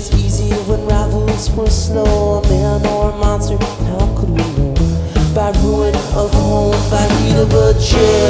was easy when rivals were slow. A man or a monster, how could we know? By ruin of home, by need of a change.